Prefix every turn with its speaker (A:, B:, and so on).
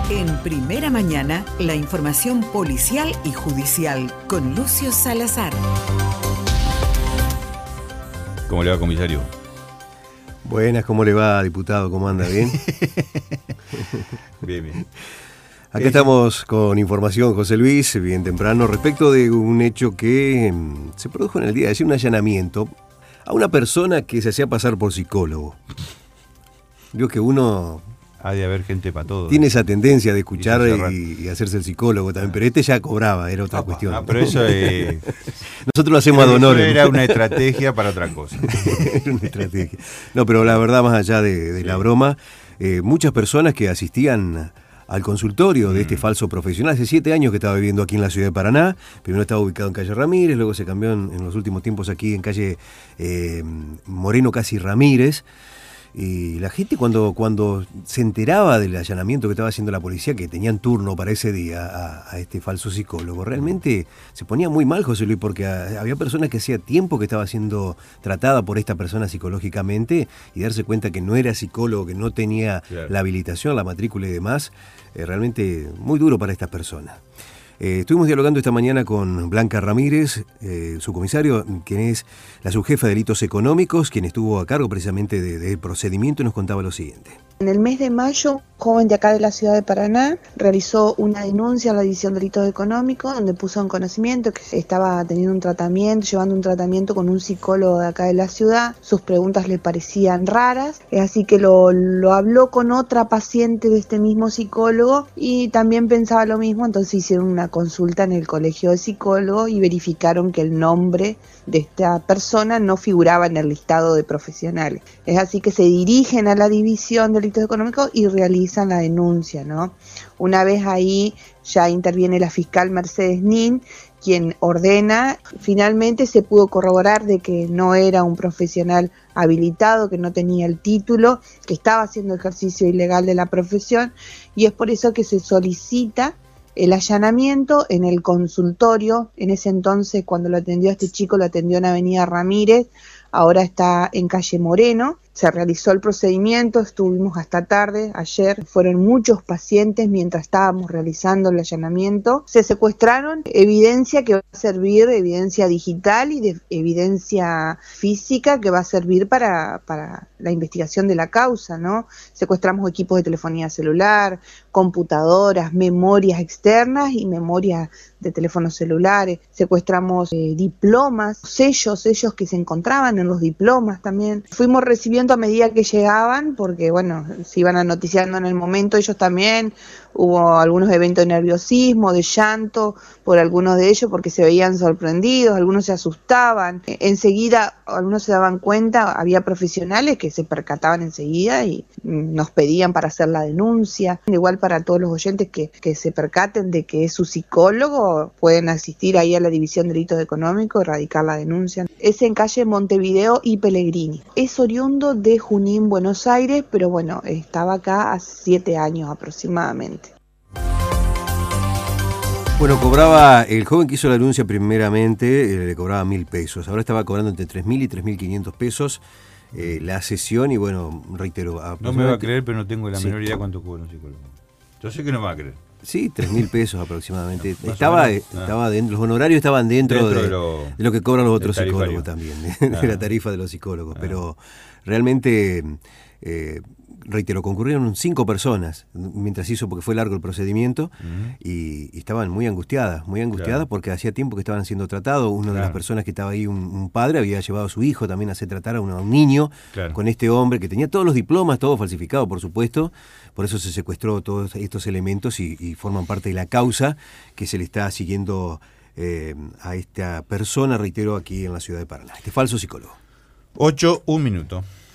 A: En Primera Mañana, la información policial y judicial con Lucio Salazar.
B: ¿Cómo le va, comisario?
C: Buenas, ¿cómo le va, diputado? ¿Cómo anda? ¿Bien?
B: Bien.
C: Acá estamos con información, José Luis, bien temprano, respecto de un hecho que se produjo en el día de ayer, un allanamiento a una persona que se hacía pasar por psicólogo. Digo que uno...
B: Ha de haber gente para todo.
C: Tiene esa tendencia de escuchar y hacerse el psicólogo también, pero este ya cobraba, era otra cuestión.
B: No, pero eso
C: nosotros lo hacemos ad honorem.
B: Era una estrategia para otra cosa.
C: Era una estrategia. No, pero la verdad, más allá de la broma, muchas personas que asistían al consultorio de este falso profesional, hace 7 años que estaba viviendo aquí en la ciudad de Paraná, primero estaba ubicado en calle Ramírez, luego se cambió en los últimos tiempos aquí en calle Moreno Casi Ramírez. Y la gente cuando se enteraba del allanamiento que estaba haciendo la policía, que tenían turno para ese día a este falso psicólogo, realmente se ponía muy mal, José Luis, porque había personas que hacía tiempo que estaba siendo tratada por esta persona psicológicamente y darse cuenta que no era psicólogo, que no tenía la habilitación, la matrícula y demás, realmente muy duro para estas personas. Estuvimos dialogando esta mañana con Blanca Ramírez, su comisario, quien es la subjefa de delitos económicos, quien estuvo a cargo precisamente del procedimiento, y nos contaba lo siguiente.
D: En el mes de mayo, un joven de acá de la ciudad de Paraná realizó una denuncia a la División de Delitos Económicos, donde puso en conocimiento que estaba teniendo un tratamiento, llevando un tratamiento con un psicólogo de acá de la ciudad. Sus preguntas le parecían raras, así que lo habló con otra paciente de este mismo psicólogo y también pensaba lo mismo, entonces hicieron una consulta en el colegio de psicólogos y verificaron que el nombre de esta persona no figuraba en el listado de profesionales. Es así que se dirigen a la División de Delitos Económicos y realizan la denuncia, ¿no? Una vez ahí ya interviene la fiscal Mercedes Nin, quien ordena. Finalmente se pudo corroborar de que no era un profesional habilitado, que no tenía el título, que estaba haciendo ejercicio ilegal de la profesión, y es por eso que se solicita el allanamiento en el consultorio. En ese entonces, cuando lo atendió a este chico, lo atendió en Avenida Ramírez, ahora está en calle Moreno. Se realizó el procedimiento, estuvimos hasta tarde, ayer fueron muchos pacientes mientras estábamos realizando el allanamiento. Se secuestraron evidencia que va a servir, evidencia digital y de evidencia física que va a servir para la investigación de la causa, ¿no? Secuestramos equipos de telefonía celular, computadoras, memorias externas y memorias de teléfonos celulares. Secuestramos diplomas, sellos que se encontraban en los diplomas también. Fuimos recibiendo a medida que llegaban, porque bueno, se iban anoticiando en el momento ellos también. Hubo algunos eventos de nerviosismo, de llanto por algunos de ellos porque se veían sorprendidos, algunos se asustaban. Enseguida algunos se daban cuenta, había profesionales que se percataban enseguida y nos pedían para hacer la denuncia. Igual para todos los oyentes que se percaten de que es su psicólogo, pueden asistir ahí a la División de Delitos Económicos y radicar la denuncia. Es en calle Montevideo y Pellegrini. Es oriundo de Junín, Buenos Aires, pero bueno, estaba acá hace 7 años aproximadamente.
C: Bueno, cobraba, el joven que hizo la denuncia primeramente, le cobraba 1.000 pesos. Ahora estaba cobrando entre 3.000 y 3.500 pesos la sesión y bueno, reitero.
B: No me va a creer, pero no tengo la menor idea cuánto cobra un psicólogo. Yo sé que no me va a creer.
C: Sí, 3.000 pesos aproximadamente. Estaba dentro, los honorarios estaban dentro de lo que cobran los otros psicólogos también, de la tarifa de los psicólogos. Pero realmente, reitero, concurrieron 5 personas mientras hizo, porque fue largo el procedimiento, y estaban muy angustiadas porque hacía tiempo que estaban siendo tratados. Una de las personas que estaba ahí, un padre, había llevado a su hijo también a hacer tratar a un niño con este hombre que tenía todos los diplomas, todo falsificado, por supuesto. Por eso se secuestró todos estos elementos y forman parte de la causa que se le está siguiendo a esta persona, reitero, aquí en la ciudad de Paraná, este falso psicólogo.
B: 8:01.